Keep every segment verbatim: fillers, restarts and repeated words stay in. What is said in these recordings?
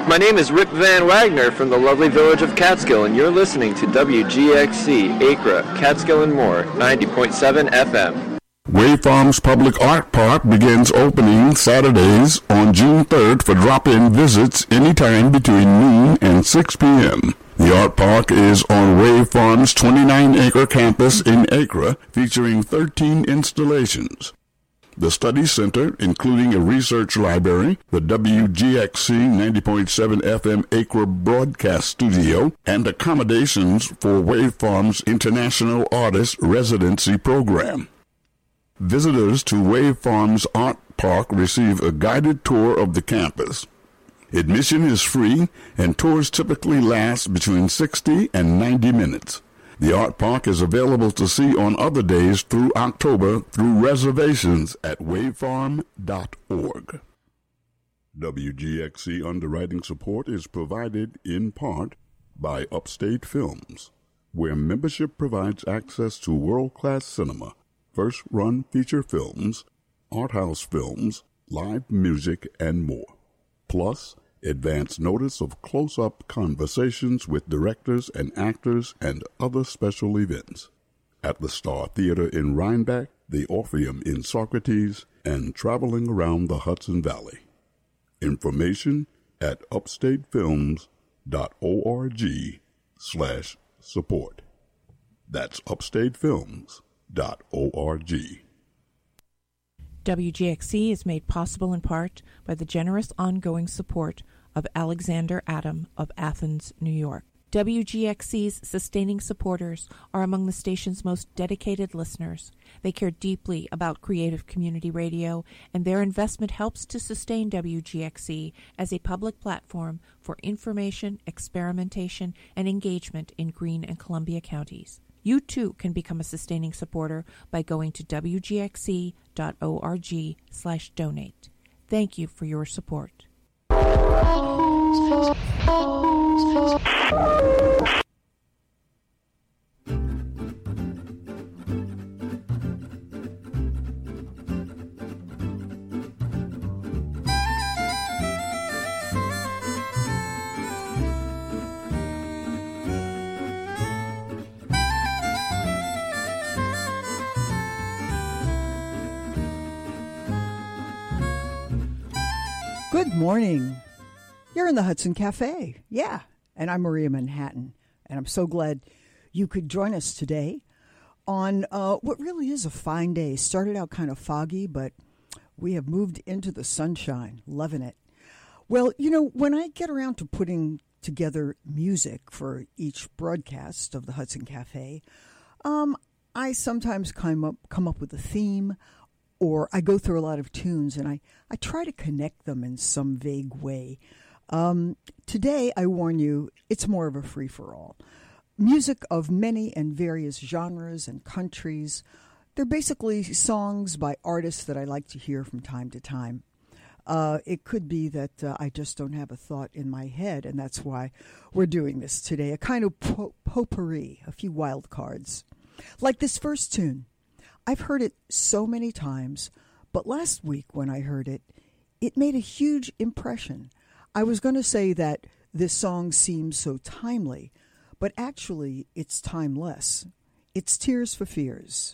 My name is Rick Van Wagner from the lovely village of Catskill, and you're listening to W G X C, Acre, Catskill and More, ninety point seven F M. Wave Farms Public Art Park begins opening Saturdays on June third for drop-in visits anytime between noon and six p.m. The art park is on Wave Farms' twenty-nine acre campus in Acre, featuring thirteen installations. The Study Center, including a research library, the W G X C ninety point seven F M Acre broadcast studio, and accommodations for Wave Farms' International Artist Residency Program. Visitors to Wave Farms Art Park receive a guided tour of the campus. Admission is free, and tours typically last between sixty and ninety minutes. The art park is available to see on other days through October through reservations at wavefarm dot org. W G X C underwriting support is provided in part by Upstate Films, where membership provides access to world-class cinema, first-run feature films, art house films, live music, and more. Plus, advance notice of close-up conversations with directors and actors and other special events at the Star Theater in Rhinebeck, the Orpheum in Socrates, and traveling around the Hudson Valley. Information at upstatefilms dot org slash support. That's upstatefilms dot org. W G X C is made possible in part by the generous ongoing support of Alexander Adam of Athens, New York. W G X C's sustaining supporters are among the station's most dedicated listeners. They care deeply about creative community radio, and their investment helps to sustain W G X C as a public platform for information, experimentation, and engagement in Greene and Columbia counties. You, too, can become a sustaining supporter by going to w g x c dot org slash donate. Thank you for your support. Good morning. You're in the Hudson Cafe. Yeah. And I'm Maria Manhattan. And I'm so glad you could join us today on uh, what really is a fine day. Started out kind of foggy, but we have moved into the sunshine. Loving it. Well, you know, when I get around to putting together music for each broadcast of the Hudson Cafe, um, I sometimes come up, come up with a theme, or I go through a lot of tunes, and I, I try to connect them in some vague way. Um, today, I warn you, it's more of a free-for-all. Music of many and various genres and countries. They're basically songs by artists that I like to hear from time to time. Uh, it could be that uh, I just don't have a thought in my head, and that's why we're doing this today. A kind of po- potpourri, a few wild cards. Like this first tune. I've heard it so many times, but last week when I heard it, it made a huge impression. I was going to say that this song seems so timely, but actually it's timeless. It's Tears for Fears.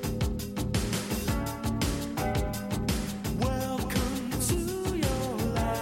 Welcome to your life.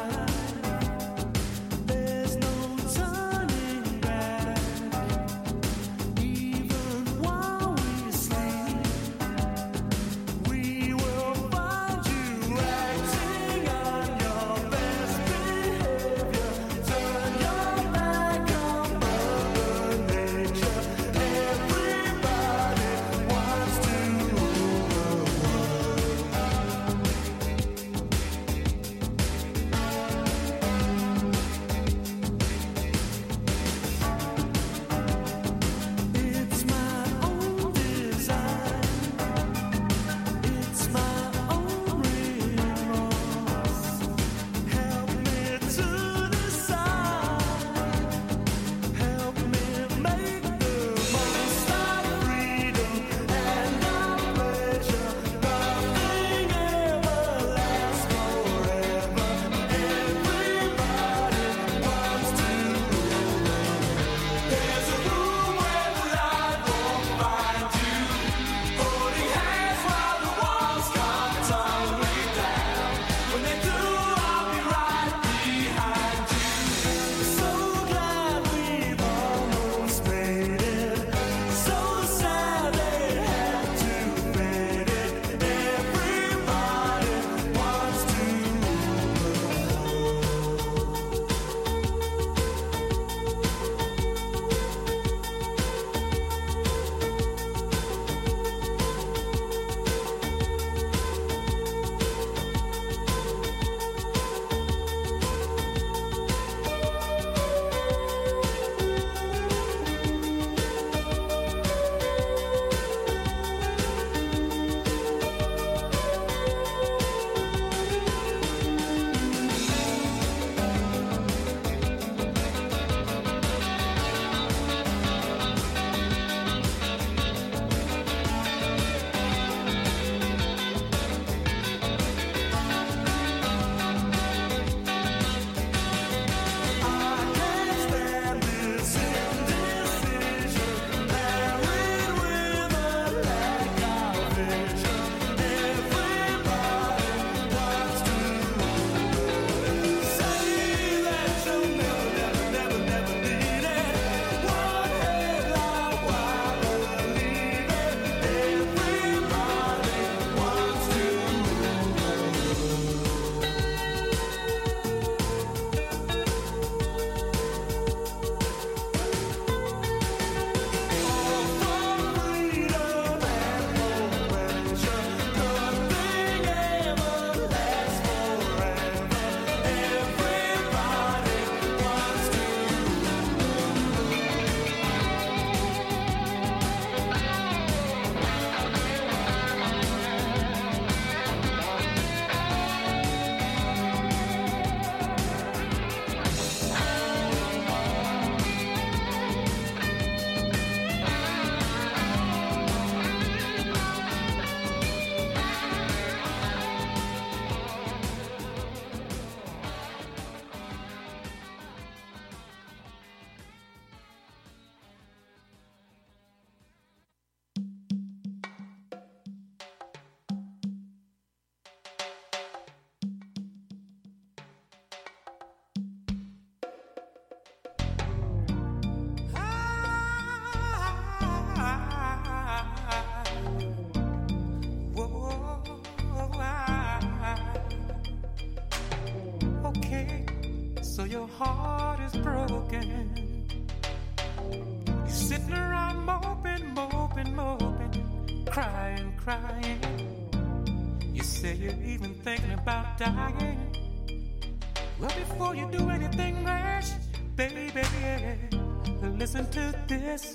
sitting around moping, moping, moping, crying, crying. You say you're even thinking about dying. Well, before you do anything rash, baby, listen to this.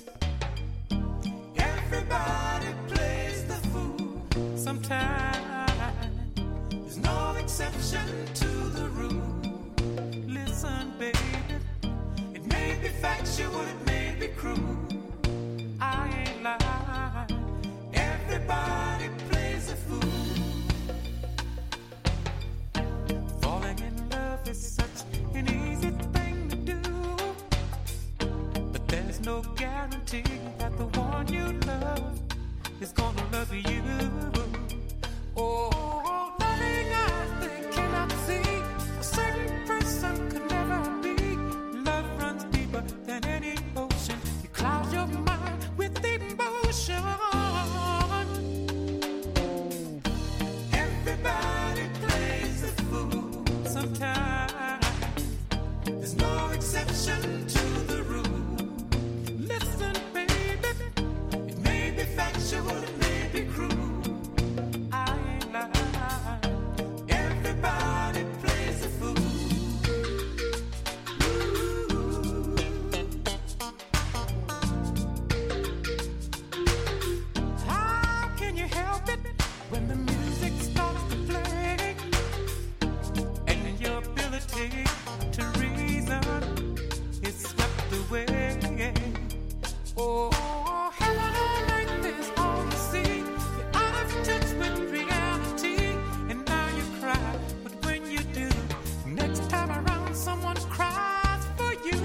Everybody plays the fool sometimes. There's no exception to the rule. Listen, baby, it may be factual, it may be cruel. I ain't lying. Everybody plays a fool. Falling in love is such an easy thing to do, but there's no guarantee that the one you love is gonna love you. Oh, loving eyes they cannot see. A certain person could never be. Love runs deeper than any ocean. You cloud your mind with emotion. Everybody plays the fool sometimes. There's no exception to the rule. Listen, baby, it may be factual, it may be cruel. I ain't lying. Everybody plays the fool. How can you help it when the music starts to play and your ability to reason is swept away? Oh, heaven on earth is all you see. You're out of touch with reality, and now you cry. But when you do, next time around, someone cries for you.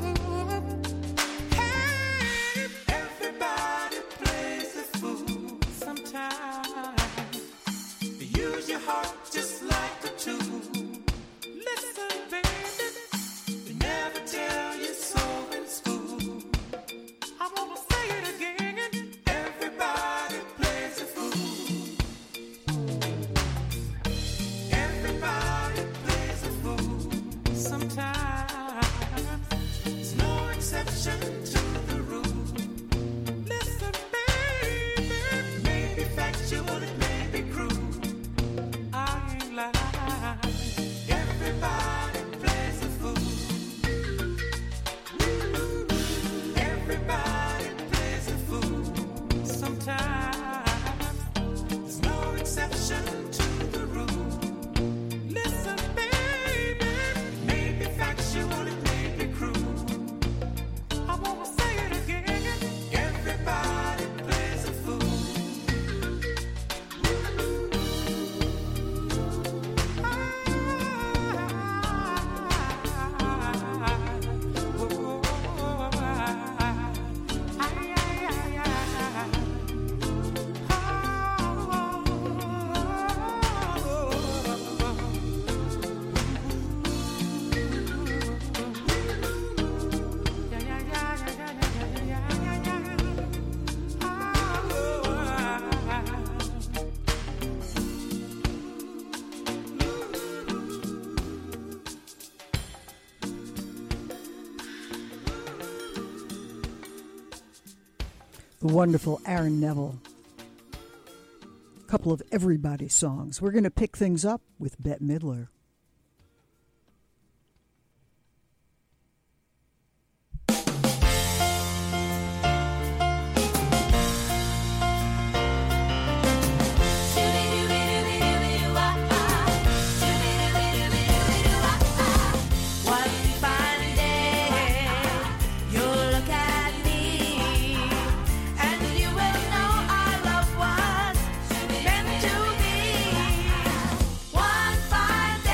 Hey, everybody plays the fool sometimes. Use your heart just like a tool. Listen, baby, they never tell you so in school. I wanna say it again. Everybody plays a fool. Everybody plays a fool sometimes. There's no exception to the rule. Listen, baby, it may be factual, it may be cruel. I ain't lying. Everybody plays a fool. Everybody plays a fool sometimes. There's no exception to the rule. Listen, baby, it may be factual, it may be cruel. I wanna say it again. Everybody plays a fool. The wonderful Aaron Neville. A couple of everybody songs. We're going to pick things up with Bette Midler. One fine day.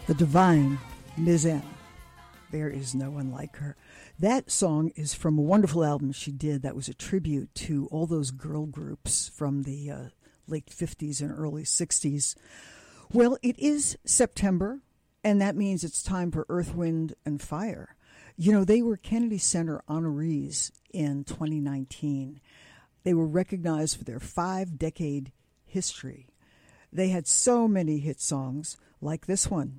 The divine Miz M. There is no one like her. That song is from a wonderful album she did that was a tribute to all those girl groups from the uh, late fifties and early sixties. Well, it is September, and that means it's time for Earth, Wind, and Fire. You know, they were Kennedy Center honorees in twenty nineteen. They were recognized for their five-decade history. They had so many hit songs like this one.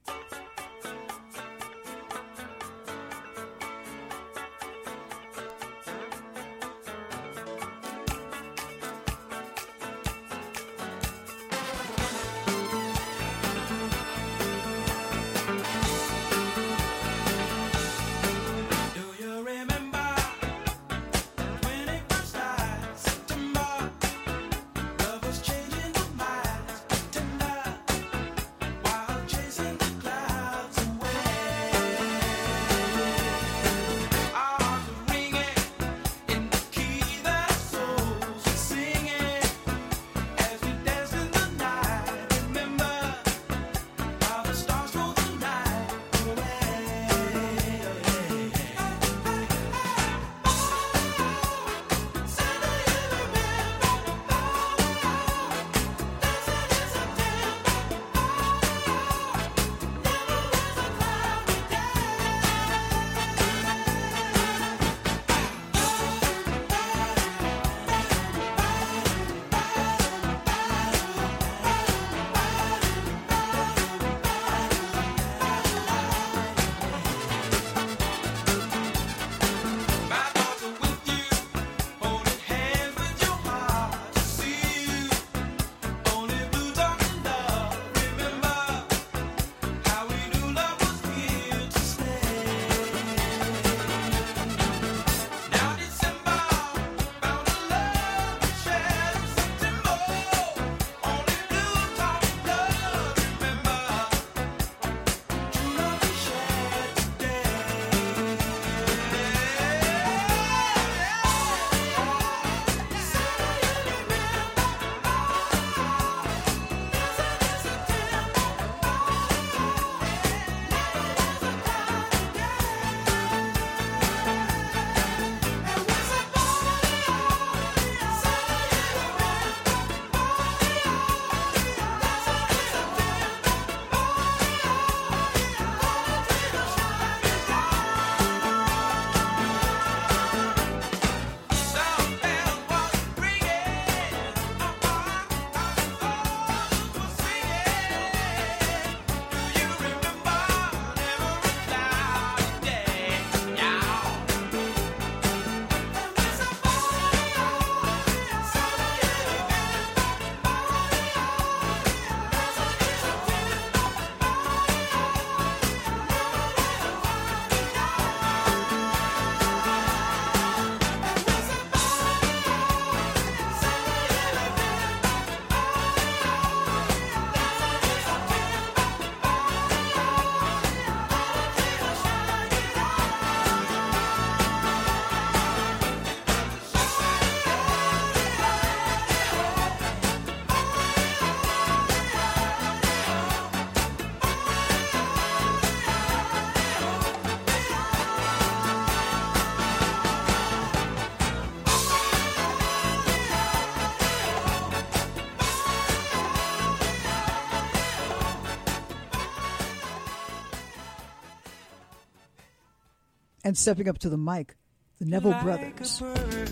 And stepping up to the mic, the Neville like Brothers. A bird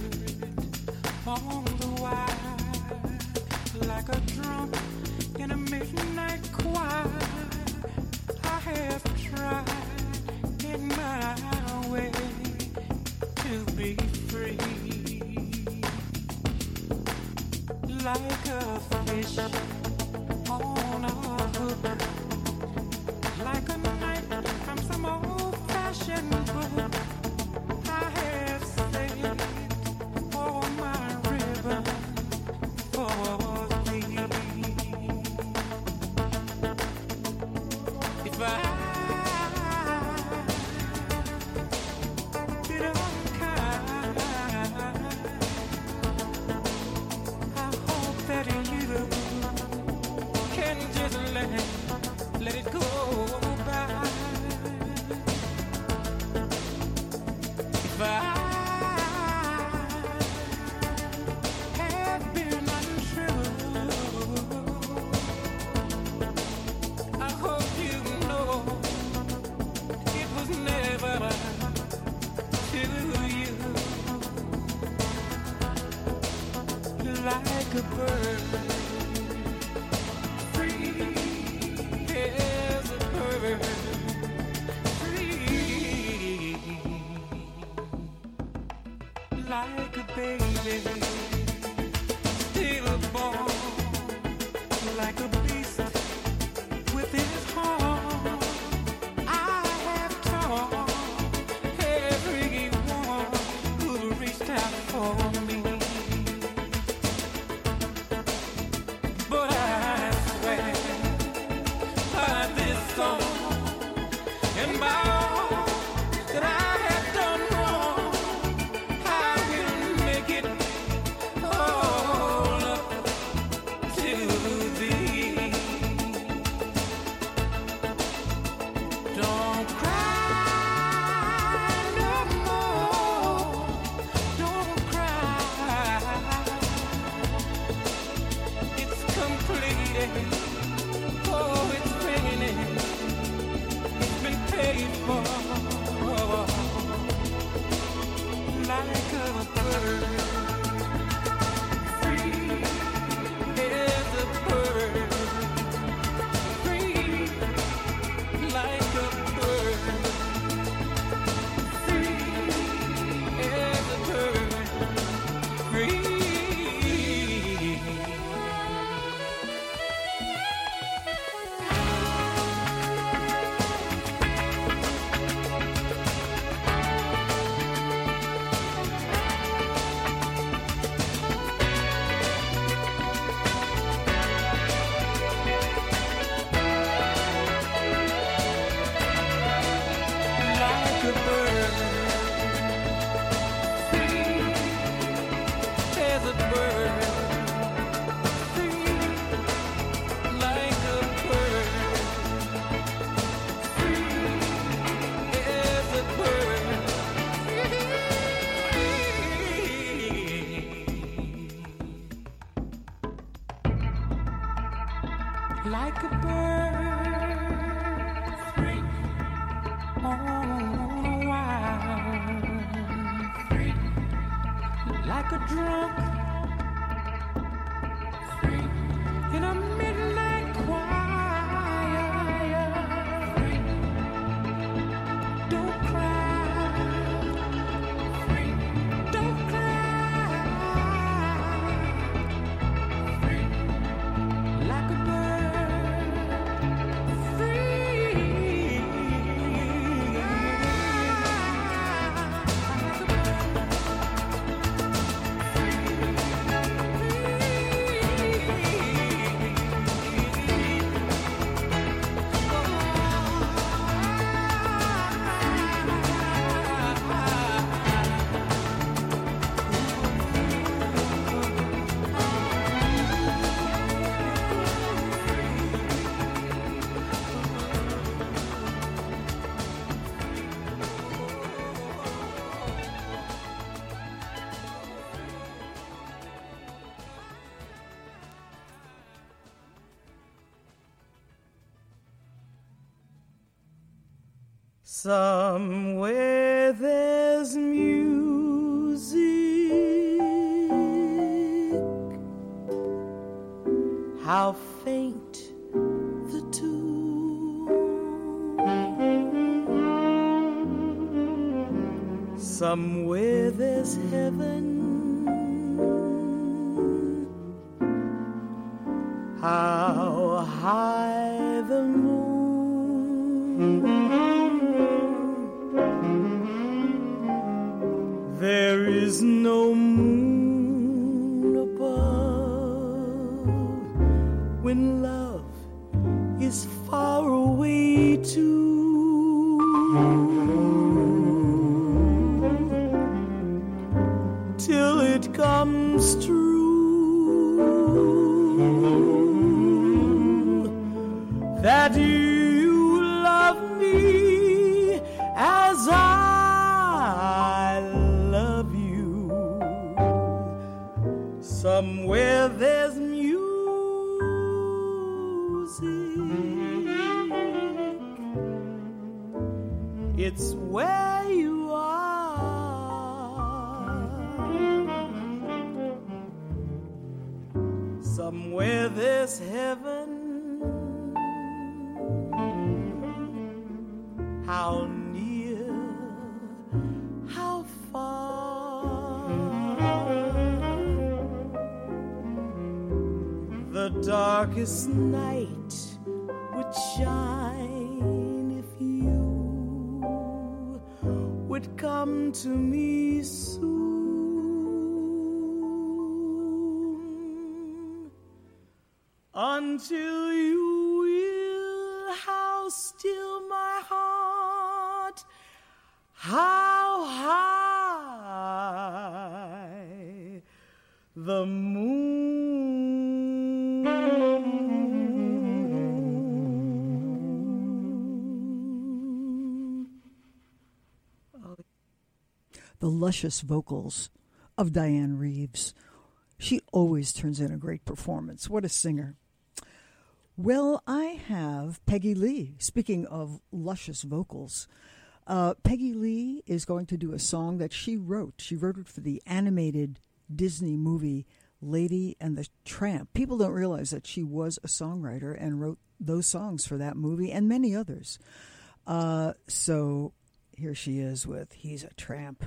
on the wire, like a drum in a midnight choir. I have tried in my way to be free, like a fish on a hook, like a knight from some old-fashioned book. I have saved all my ribbon for thee. If I did unkind, I hope that you can just let it, let it go. a bird, free as a bird, free like a baby, still born like a beast with his heart. I have taught everyone who reached out for me. But I swear by this song and by all that I have done wrong, I will make it all up to thee. Don't cry no more, don't cry. It's completed, oh, it's finished, it's been paid for. Like a bird, free as a bird, free like a bird, free as a bird, free. Like a bird, free as a bird, free like a bird, free as a bird, free like a bird, free on a wild, free like a drunk, free in a midnight choir, free. Don't cry, free. Don't cry, free like a bird, free. Somewhere there's music. How faint the tune. Somewhere there's heaven. How high the moon. There is no moon above when love is far away too. Till it comes true that you love me as I love you. Somewhere there's music. It's where you are. how near, how far. The darkest night would shine if you would come to me soon. Until you will, how still my heart, how high the moon. The luscious vocals of Diane Reeves. She always turns in a great performance. What a singer. Well, I have Peggy Lee. Speaking of luscious vocals, uh, Peggy Lee is going to do a song that she wrote. She wrote it for the animated Disney movie Lady and the Tramp. People don't realize that she was a songwriter and wrote those songs for that movie and many others. Uh, so here she is with He's a Tramp.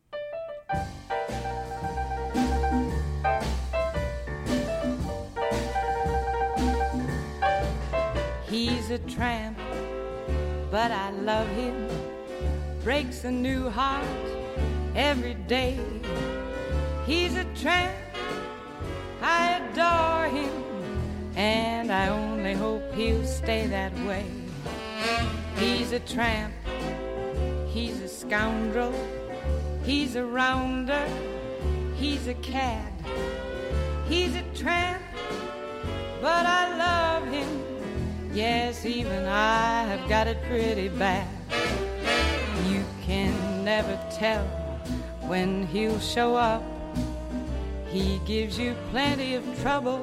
He's a tramp, but I love him. Breaks a new heart every day. He's a tramp, I adore him, and I only hope he'll stay that way. He's a tramp, he's a scoundrel, he's a rounder, he's a cad. He's a tramp, but I love him. Yes, even I have got it pretty bad. You can never tell when he'll show up. He gives you plenty of trouble.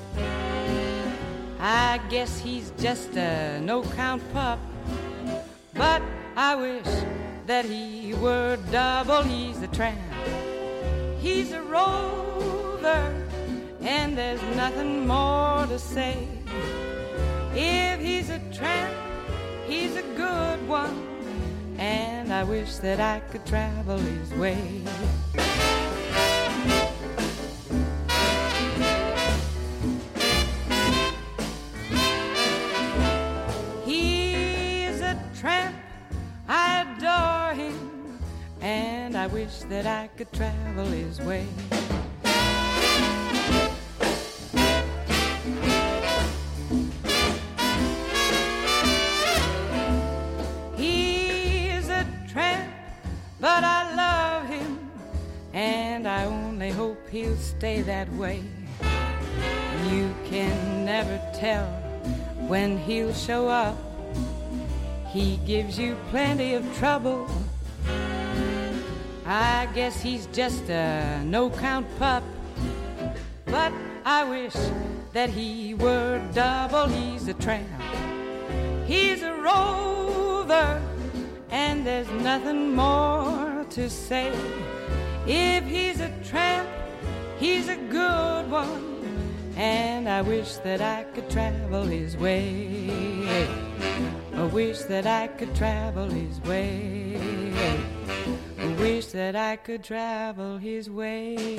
I guess he's just a no-count pup, but I wish that he were double. He's a tramp, he's a rover, and there's nothing more to say. If he's a tramp, he's a good one, and I wish that I could travel his way. He's a tramp, I adore him, and I wish that I could travel his way. But I love him, and I only hope he'll stay that way. You can never tell when he'll show up. He gives you plenty of trouble. I guess he's just a no-count pup, but I wish that he were double. He's a tramp, he's a rover, and there's nothing more to say. If he's a tramp, he's a good one, and I wish that I could travel his way. I wish that I could travel his way. I wish that I could travel his way.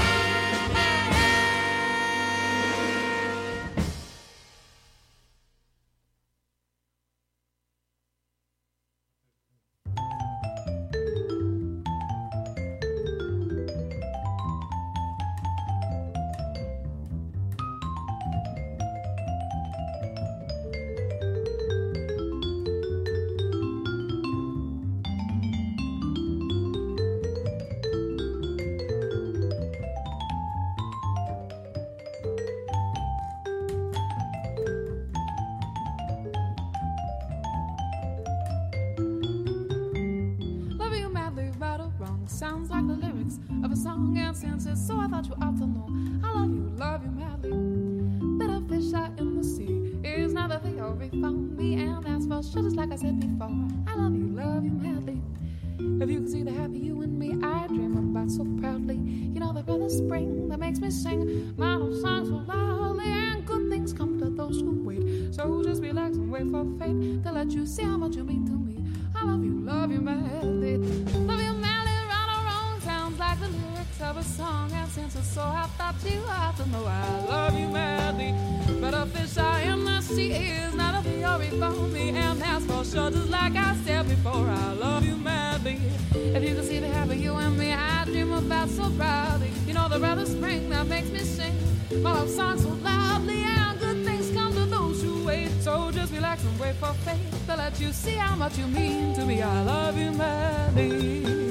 Sounds like the lyrics of a song and senses, so I thought you ought to know. I love you, love you madly. But a fish out in the sea is not a theory for me, and that's for sure, just like I said before. I love you, love you madly. If you could see the happy you and me I dream about so proudly, you know the breath of spring that makes me sing my old songs so loudly, and good things come to those who wait. So just relax and wait for fate to let you see how much you mean to me. I love you, love you madly. Love you madly, right or wrong, sounds like the lyrics of a song. And since it's so, I thought you ought to know I love you madly. But a fish I am the sea is not a theory for me. And that's for sure, just like I said before, I love you madly. If you can see the happy you and me, I dream about so proudly. You know the red of spring that makes me sing my love song so loudly. And good things come to those who wait. So just relax and wait for fate to let you see how much you mean to me. I love you madly.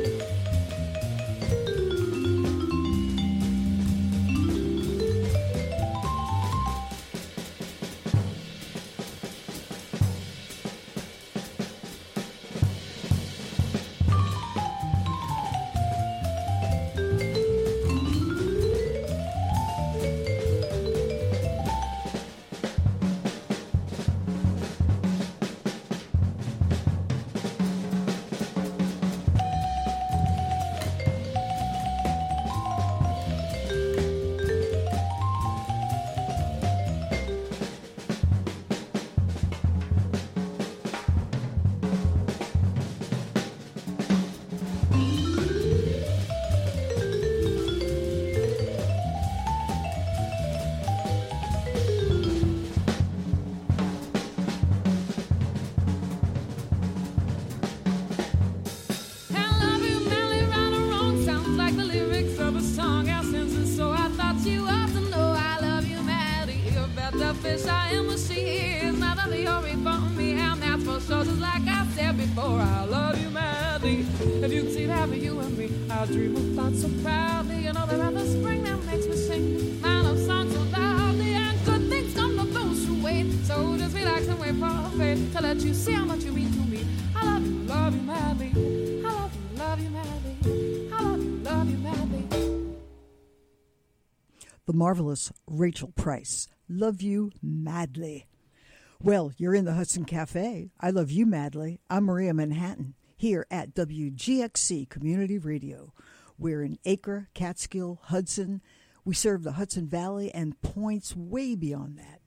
The marvelous Rachel Price, Love You Madly. Well, you're in the Hudson Cafe. I love you madly. I'm Maria Manhattan, here at W G X C Community Radio. We're in Acre, Catskill, Hudson. We serve the Hudson Valley and points way beyond that.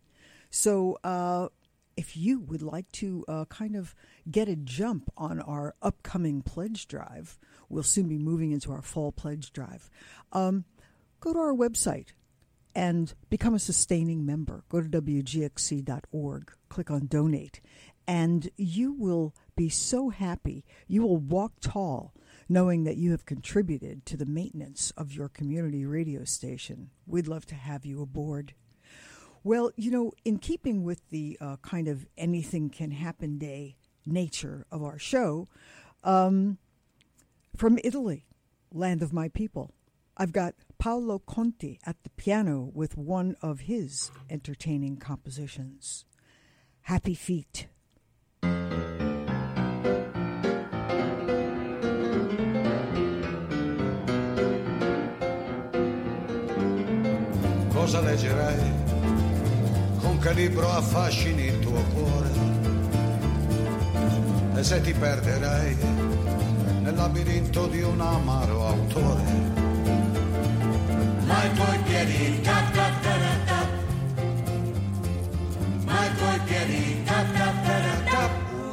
So uh, if you would like to uh, kind of get a jump on our upcoming pledge drive, we'll soon be moving into our fall pledge drive. Um, go to our website and become a sustaining member. Go to W G X C dot org, click on donate, and you will be so happy. You will walk tall knowing that you have contributed to the maintenance of your community radio station. We'd love to have you aboard. Well, you know, in keeping with the uh, kind of anything can happen day nature of our show, um, from Italy, land of my people, I've got Paolo Conti at the piano with one of his entertaining compositions, Happy Feet. Cosa leggerai? Con che libro affascini il tuo cuore? E se ti perderai nel labirinto di un amaro autore? Ma i tuoi piedi tap tap tap tap, ma i tuoi piedi tap tap tap tap.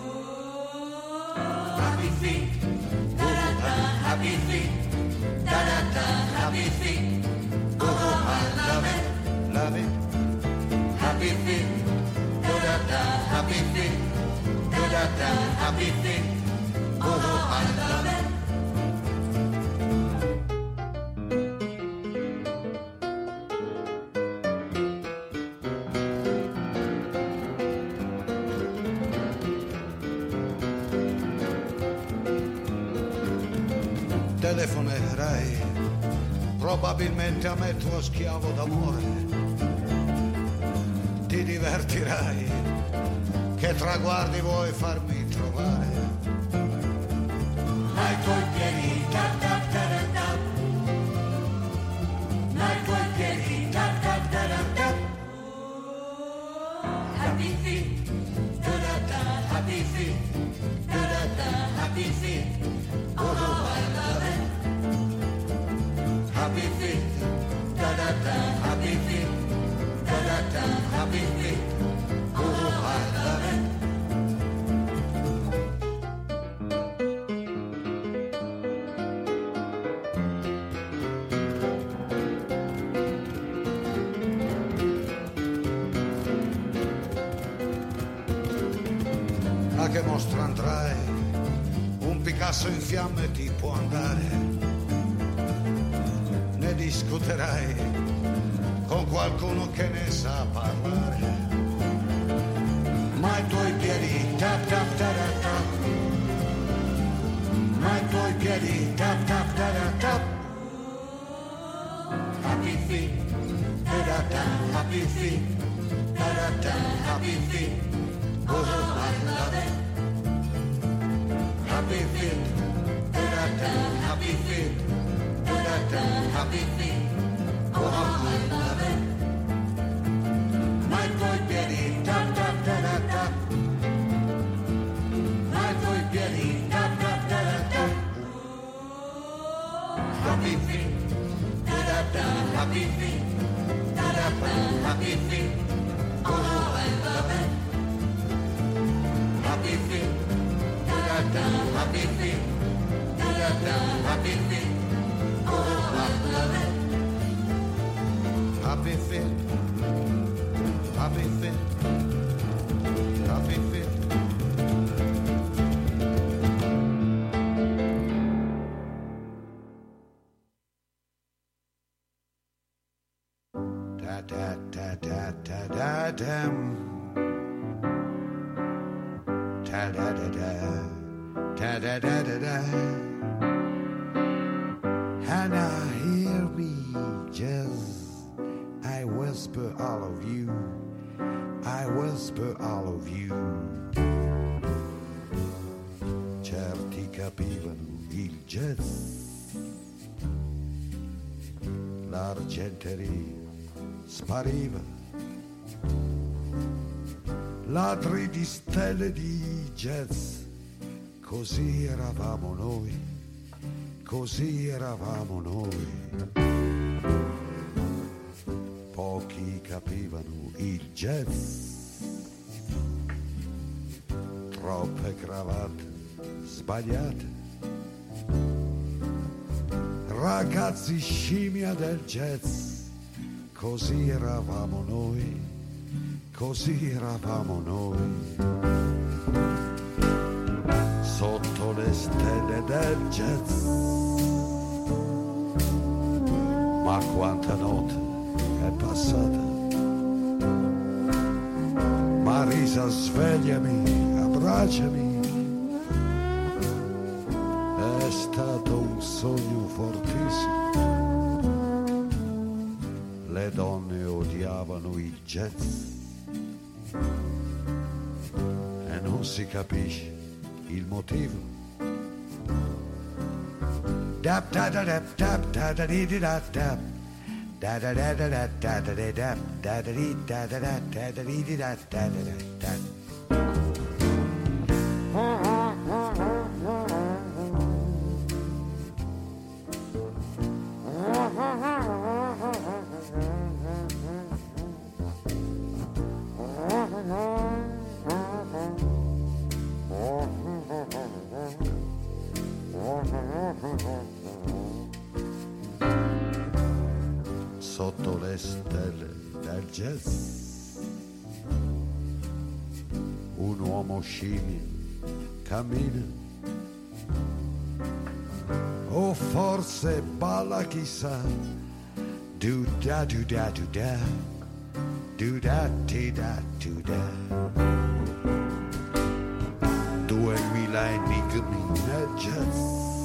Happy feet, da da da, happy feet, da da da, happy feet. Oh, I love it, love it. Happy feet, da da da, happy feet, da da da, happy feet. Oh, I love it. Telefonerai probabilmente a me tuo schiavo d'amore, ti divertirai, che traguardi vuoi farmi trovare? Ma i tuoi piedi tap tap tap tap, ma i tuoi piedi tap tap tap tap. Happy feet, da da da, happy feet, da da da, happy feet. Oh, I love it. Happy feet, da da da, happy feet, da da da, happy feet. Oh, I love it. a che mostra andrai? Un Picasso in fiamme ti può andare, ne discuterai con qualcuno che ne sa parlare, ma i tuoi piedi tap tap tap tap, ma i tuoi piedi tap tap tap tap. Happy feet, da da da, happy feet, da da da, happy feet. Oh, I love it. Happy feet, da da da, happy feet, da da da, happy feet. Oh, I love it. My tuoi piedi, tap tap da da da. My tuoi piedi, tap tap da da da. Happy feet, da da da, happy feet, da da da, happy feet. Oh, I love it. Happy feet, da da da, happy feet, da da da, happy feet. Oh, I love it. Happy feet, happy feet, happy feet. Da da da da da da dam. Da da da da, da da da da da. And I hear me just, I whisper all of you, I whisper all of you. Certi capivano il jazz, l'argenteria spariva, ladri di stelle di jazz. Così eravamo noi, così eravamo noi. Pochi capivano il jazz, troppe cravatte sbagliate, ragazzi scimmia del jazz. Così eravamo noi, così eravamo noi. Sotto le stelle del jazz, ma quanta notte è passata. Marisa, svegliami, abbracciami, è stato un sogno fortissimo. Le donne odiavano il jazz e non si capisce il motivo. Dap da da dap dap da da di di da dap da da da da da da da da dap da da di da da da da da di di da da da da. Sotto le stelle del jazz, un uomo scimmia cammina, o forse balla, chissà. Do da do da do da, do da ti da do da. Duemila enigmi nel jazz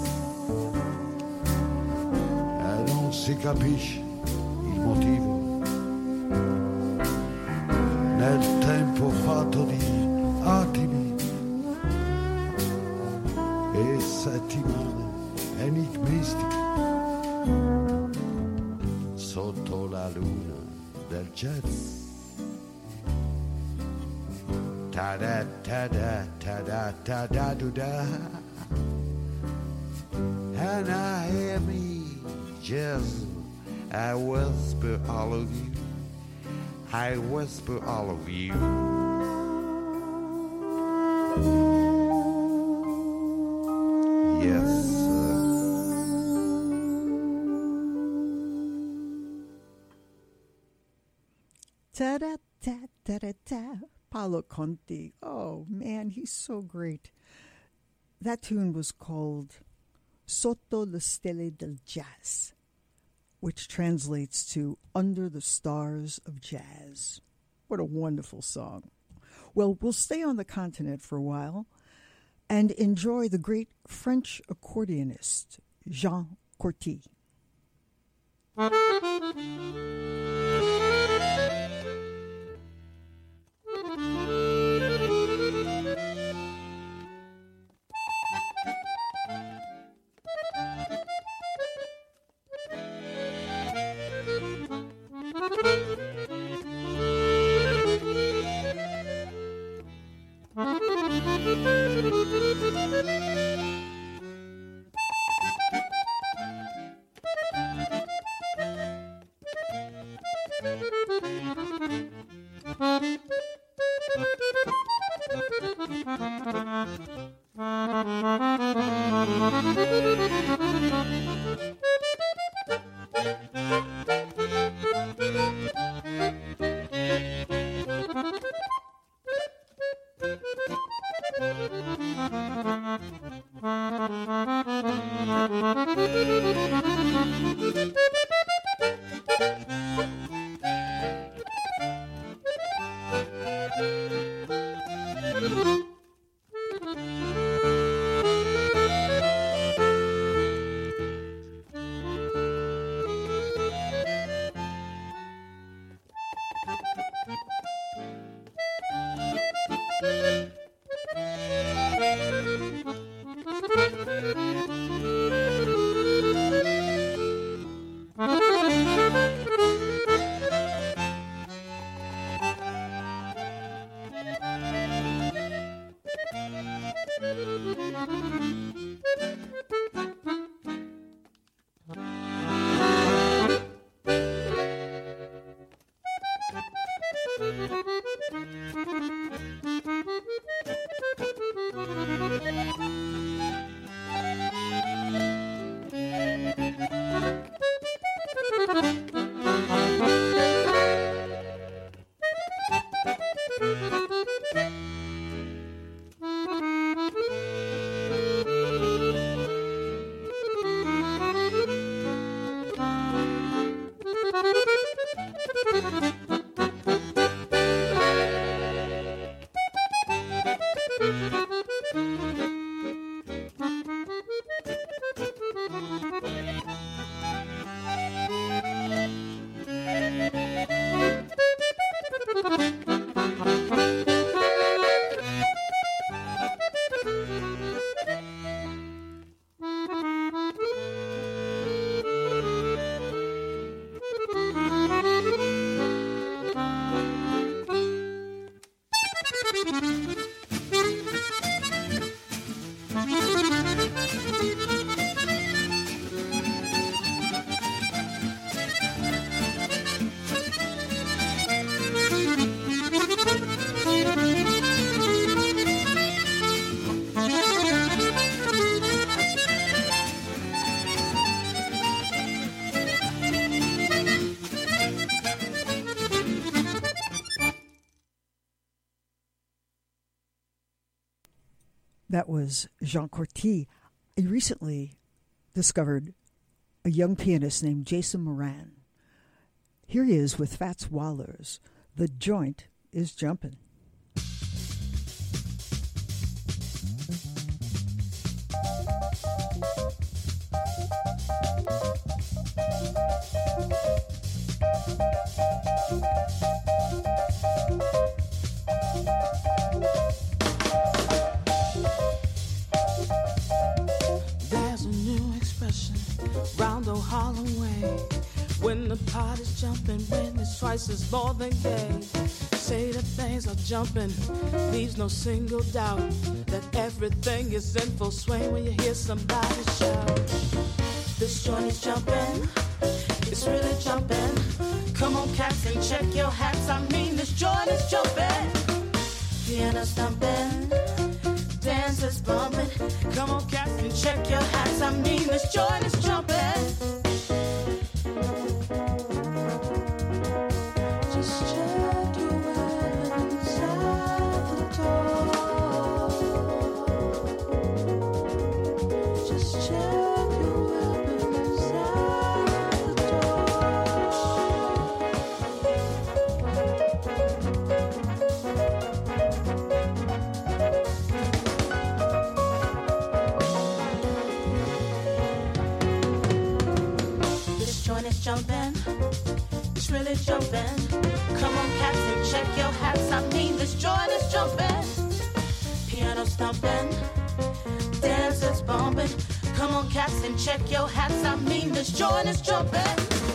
e non si capisce il motivo. Nel tempo fatto di attimi e settimane enigmistiche, sotto la luna del jazz. Ta da ta da ta da ta da do da. And I hear me jazz, I whisper all of you, I whisper all of you. Yes, sir. Ta da ta ta da ta. Paolo Conti. Oh, man, he's so great. That tune was called Sotto le stelle del jazz, which translates to Under the Stars of Jazz. What a wonderful song. Well, we'll stay on the continent for a while and enjoy the great French accordionist, Jean Corti. That was Jean Corti. I recently discovered a young pianist named Jason Moran. Here he is with Fats Wallers. The Joint is Jumpin'. Round old Harlem way, when the party's jumping, when it's twice as more than gay. Say that things are jumping, leaves no single doubt that everything is in full swing when you hear somebody shout. This joint is jumping, it's really jumping. Come on, cats, and check your hats. I mean, this joint is jumping. Piano thumping, dancers bumping. Come on, cats, and check your hats. I mean, this joint is jumping. Just check your hats. jumping. Come on, cats, and check your hats. I mean, this joint is jumping. Piano stomping, dancers bumping. Come on, cats, and check your hats. I mean, this joint is jumping.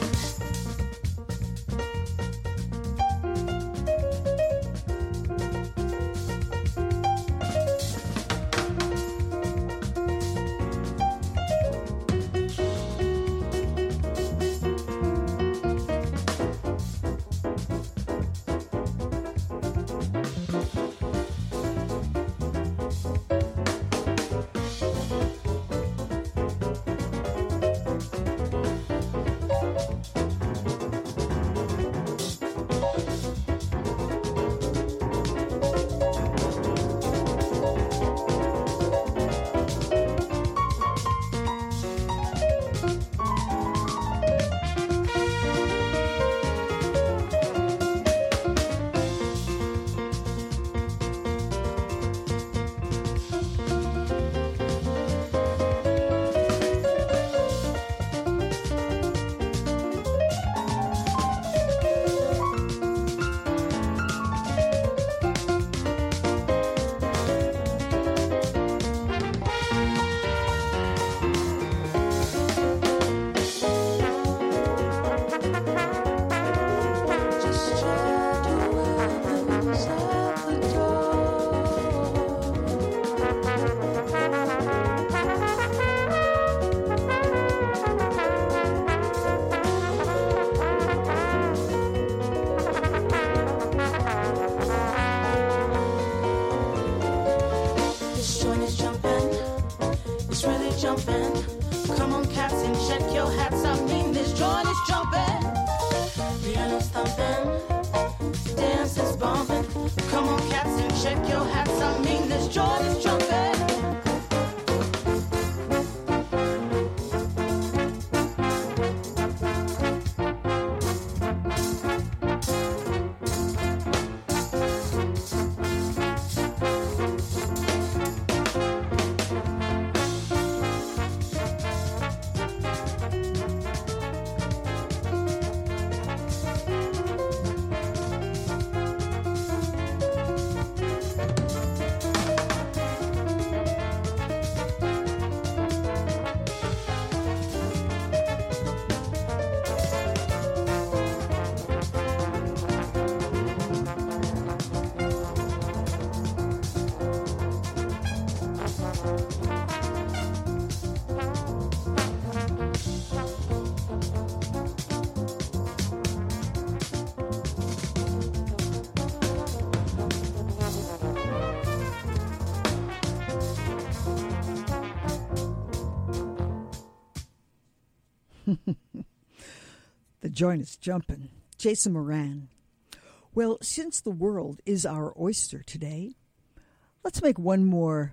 The joint is jumping. Jason Moran. Well, since the world is our oyster today, let's make one more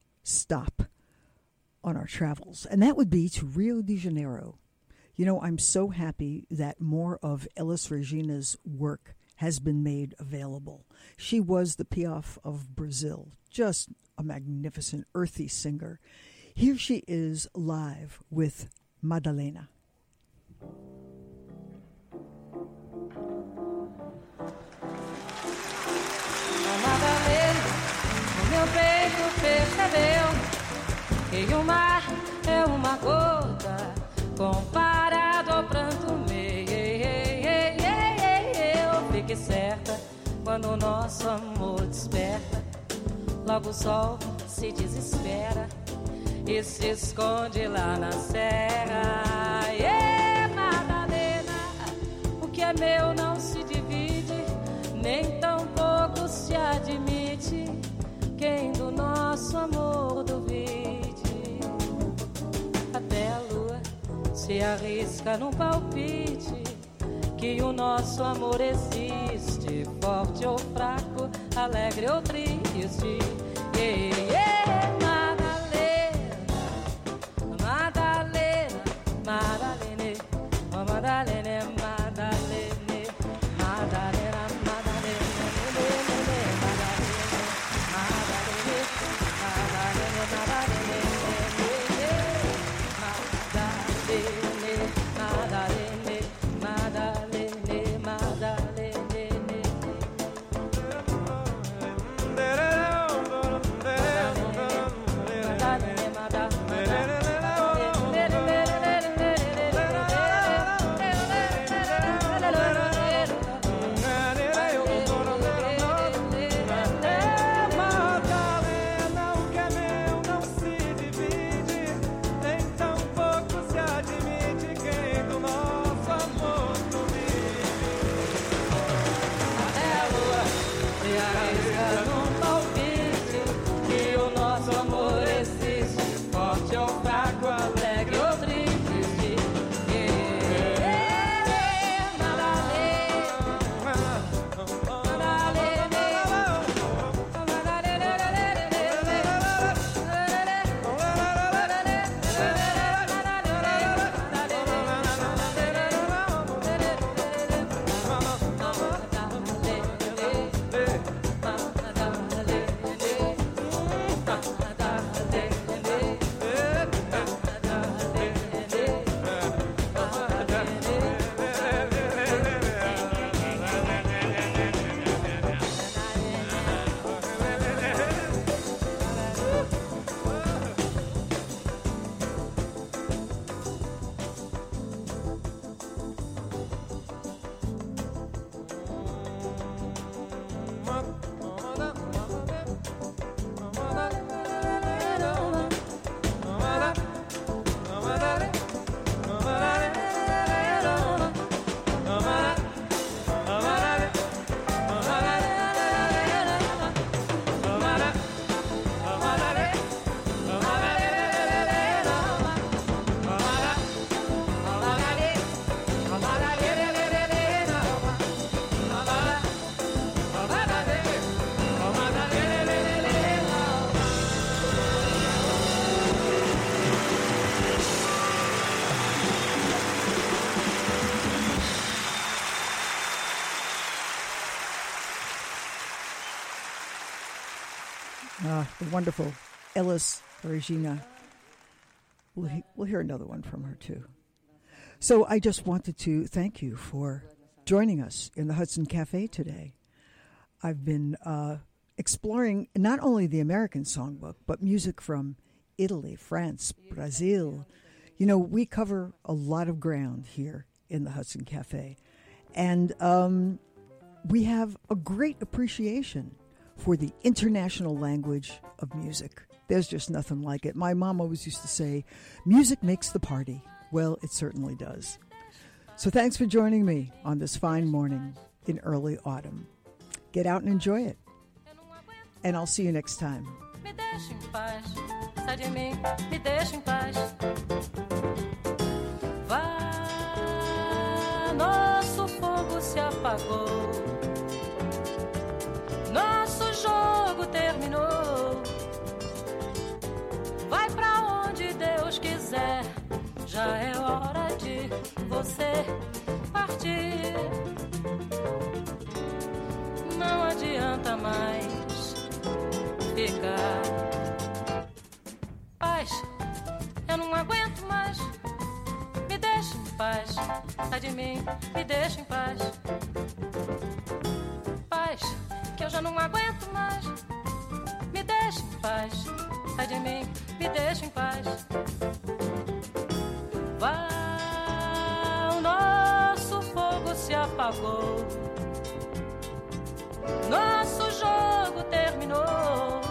stop on our travels, and that would be to Rio de Janeiro. You know, I'm so happy that more of Elis Regina's work has been made available. She was the Piaf of Brazil, just a magnificent, earthy singer. Here she is live with Madalena. Madalena, o meu peito percebeu que o mar é uma gota comparado ao pranto meu. Eu fiquei certa quando o nosso amor desperta. Logo o sol se desespera e se esconde lá na serra. Yeah, Madalena, o que é meu não se divide, nem tão pouco se admite. Quem do nosso amor duvide, até a lua se arrisca num palpite que o nosso amor existe, forte ou fraco, alegre ou triste. Yeah, yeah, Madalena, Madalena, Madalene, oh Madalene, Madalene, Madalena, Madalene, Madalene, Madalene, Madalene, Madalene, Madalene, Madalene, Madalene, uh, the wonderful Elis Regina. We'll, he- we'll hear another one from her, too. So I just wanted to thank you for joining us in the Hudson Cafe today. I've been uh, exploring not only the American songbook, but music from Italy, France, Brazil. You know, we cover a lot of ground here in the Hudson Cafe. And um, we have a great appreciation for the international language of music. There's just nothing like it. My mom always used to say, music makes the party. Well, it certainly does. So thanks for joining me on this fine morning in early autumn. Get out and enjoy it. And I'll see you next time. Me deixa em paz, sai de mim, me deixa em paz. Vá, nosso fogo se apagou, nosso jogo terminou. Vai pra onde Deus quiser, já é hora de você partir. Não adianta mais ficar. Paz, eu não aguento mais. Me deixa em paz, sai de mim, me deixa em paz. Paz, que eu já não aguento mais. Me deixa em paz, sai de mim, me deixa em paz. Vá, o nosso fogo se apagou, nosso jogo terminou.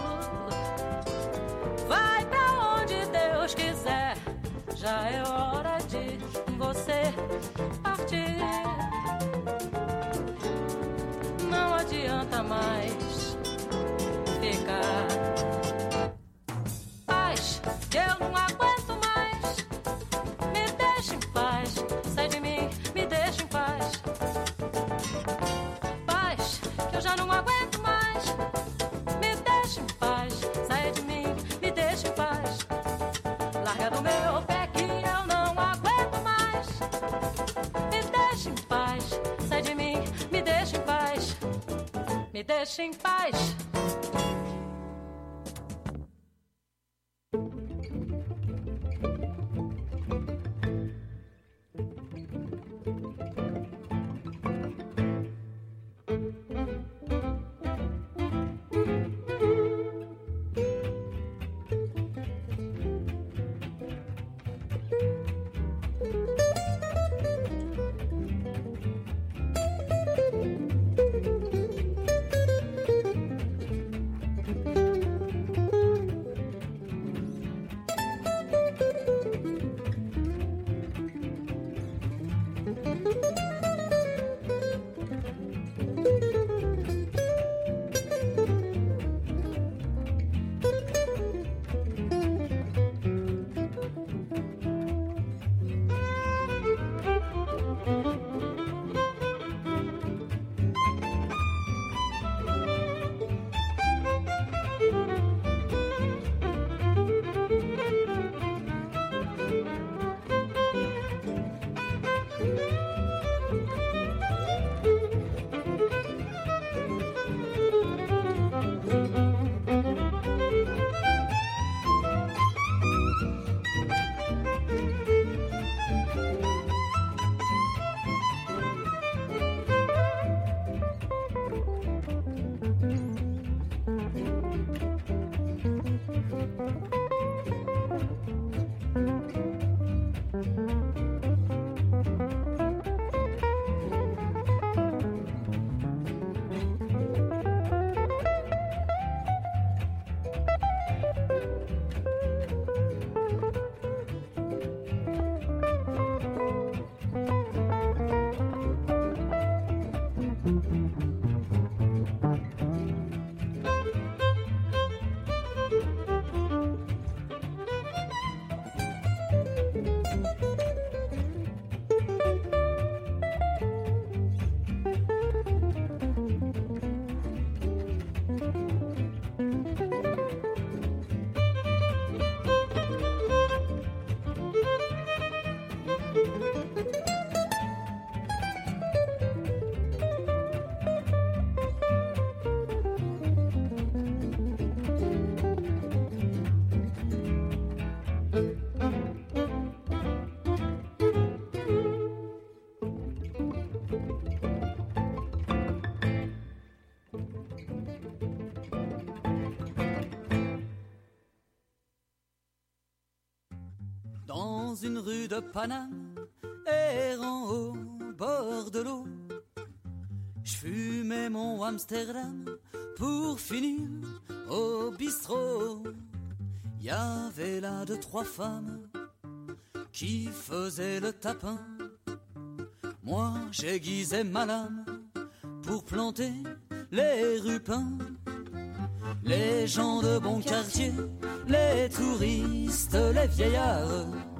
Vai pra onde Deus quiser, já é hora de você partir. Não adianta mais ficar. Paz, que eu não aguento mais. Me deixa em paz, sai de mim, me deixa em paz. Paz, que eu já não aguento mais. Me deixa em paz, sai de mim, me deixa em paz. Larga do meu pé que eu não aguento mais. Me deixa em paz, sai de mim, me deixa em paz. Me deixa em paz. dans une rue de Paname, errant au bord de l'eau. J'fumais mon Amsterdam pour finir au bistrot. Y avait là deux, trois femmes qui faisaient le tapin. Moi j'aiguisais ma lame pour planter les rupins. Les gens de bon quartier, les touristes, les vieillards